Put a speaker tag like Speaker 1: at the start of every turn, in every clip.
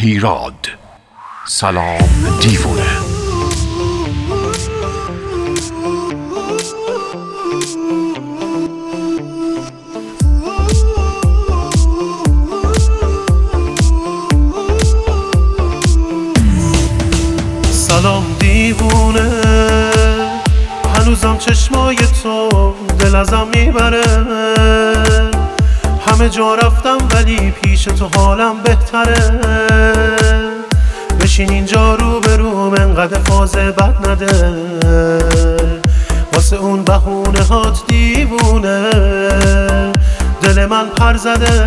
Speaker 1: هیراد. سلام دیوونه.
Speaker 2: سلام دیوونه، هنوزم چشمای تو دل ازم میبره. همه جا رفتم ولی پیش تو حالم بهتره. بشین اینجا رو به روم، انقدر فاز بد نده. واسه اون بهونه هات دیوونه، دل من پر زده.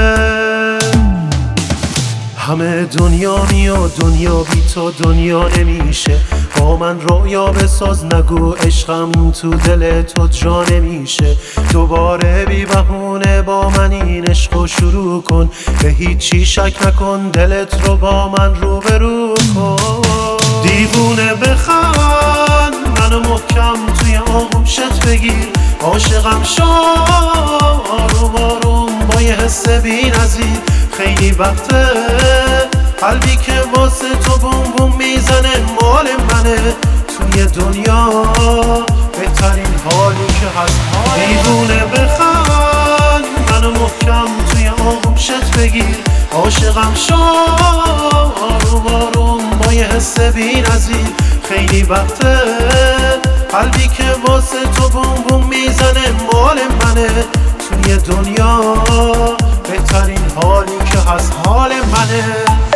Speaker 2: همه دنیا می و دنیا بی تو دنیا نمیشه. با من رویا بساز، نگو عشقم تو دل تو جا نمیشه. دوباره بی بهونه با من این عشقو شروع کن. به هیچی شک نکن، دلت رو با من روبرو کن. دیوونه بخند، منو محکم توی آغوشت بگیر. عاشقم شو آروم آروم با یه حس بی نظیر. خیلی وقته قلبی که واسه تو بوم بوم میزنه مال منه. توی دنیا بهترین حالی که هست دیوونه بخند، منو محکم توی آغوشت بگیر. عاشقم شو آروم آروم با یه حس بی نظیر. خیلی وقته قلبی که واسه تو بوم بوم میزنه مال منه. توی دنیا بهترین حالی که هست حال منه.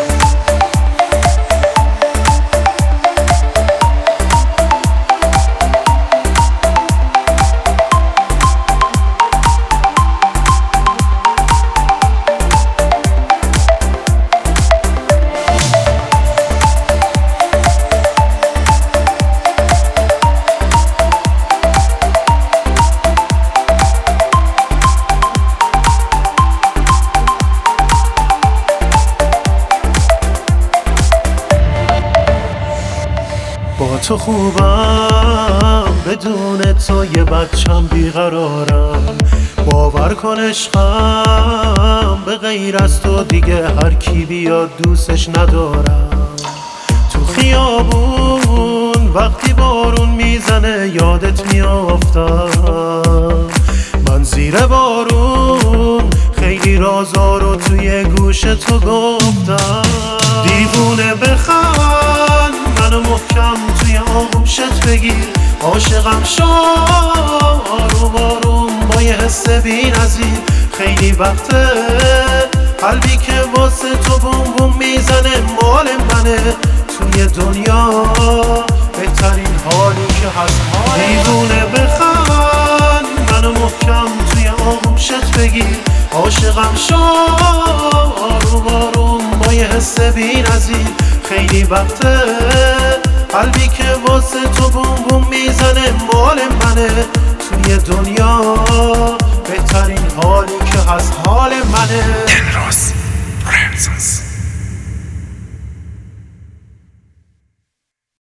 Speaker 2: با تو خوبم، بدون تو یه بچم بیقرارم. باور کن عشقم به غیر از تو دیگه هر کی بیاد دوستش ندارم. تو خیابون وقتی بارون میزنه یادت میافتم. من زیر بارون خیلی رازا رو توی گوش تو گفتم. دیوونه بخند، منو محکم توی آغوشت بگیر. عاشقم شو آروم آروم با یه حس بی نظیر. خیلی وقته قلبی که واسه تو بوم بوم میزنه مال منه. توی دنیا بهترین حالی که هست حال دیوونه بخند، منو محکم توی آغوشت بگیر. عاشقم شو آروم آروم با یه حس بی نظیر. خیلی وقته قلبی که واسه تو بوم بوم میزنه مال منه. توی دنیا بهترین حالی که هست حال منه.
Speaker 1: دلراز پرنسس.